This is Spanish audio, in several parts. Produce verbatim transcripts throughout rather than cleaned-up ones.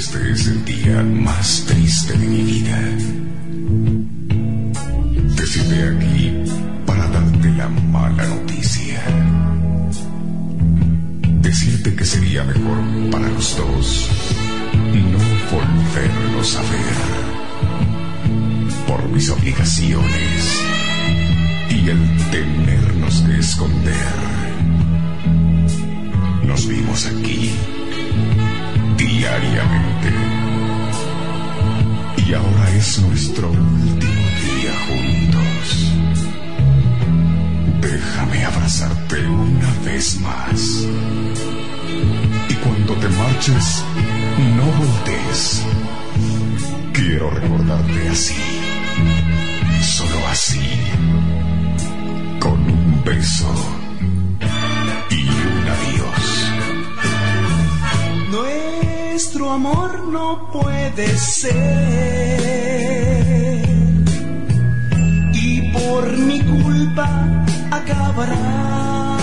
este es el día más triste de mi vida. Te cité aquí para darte la mala noticia. Decirte que sería mejor para los dos no volvernos a ver. Por mis obligaciones y el tenernos que esconder. Nos vimos aquí diariamente y ahora es nuestro último día juntos. Déjame abrazarte una vez más y cuando te marches no voltees. Quiero recordarte así, solo así, con un beso y un adiós. Nuestro amor no puede ser y por mi culpa acabará.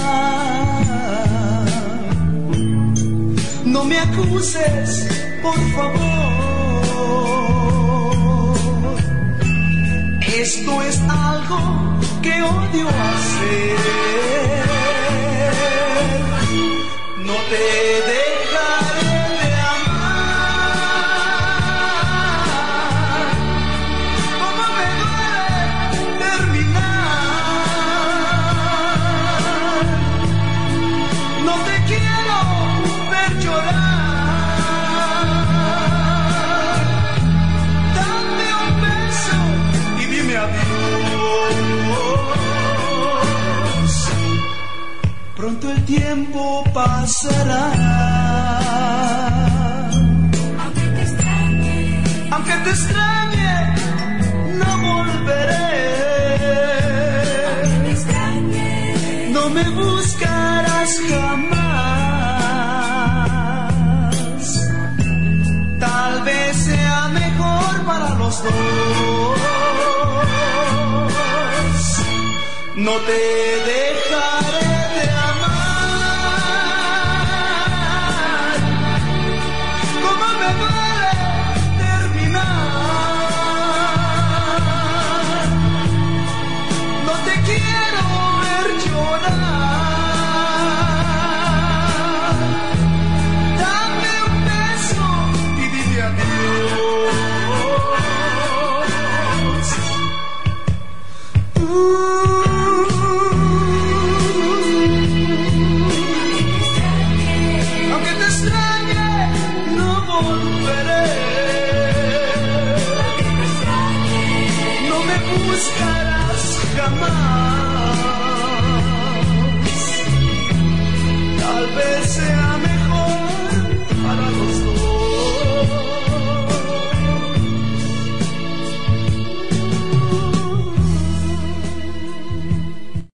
No me acuses, por favor. Esto es algo que odio hacer. No te dejaré de amar. Como me duele terminar. No te quiero ver llorar. Dame un beso y dime adiós. Pronto el tiempo pasará. Aunque te extrañe, aunque te extrañe, no volveré. aunque te extrañe, No me buscarás jamás. Tal vez sea mejor para los dos. No te dejaré de amar. Como me duele terminar. No te quiero ver llorar. Dame un beso y dile adiós. Uh. Aunque te extrañe, no volveré. No me buscarás jamás. Tal vez sea